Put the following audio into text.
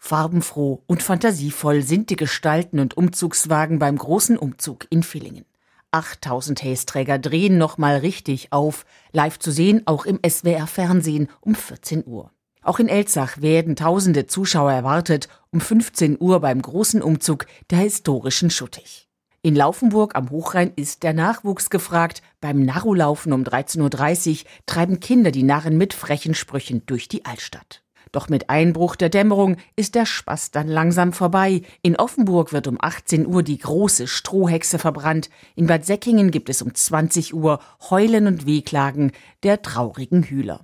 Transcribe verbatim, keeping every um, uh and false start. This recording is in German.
Farbenfroh und fantasievoll sind die Gestalten und Umzugswagen beim großen Umzug in Villingen. achttausend Hästräger drehen nochmal richtig auf, live zu sehen, auch im S W R-Fernsehen um vierzehn Uhr. Auch in Elzach werden tausende Zuschauer erwartet, um fünfzehn Uhr beim großen Umzug der historischen Schuttig. In Laufenburg am Hochrhein ist der Nachwuchs gefragt. Beim Narrulaufen um dreizehn Uhr dreißig treiben Kinder die Narren mit frechen Sprüchen durch die Altstadt. Doch mit Einbruch der Dämmerung ist der Spaß dann langsam vorbei. In Offenburg wird um achtzehn Uhr die große Strohhexe verbrannt. In Bad Säckingen gibt es um zwanzig Uhr Heulen und Wehklagen der traurigen Hühler.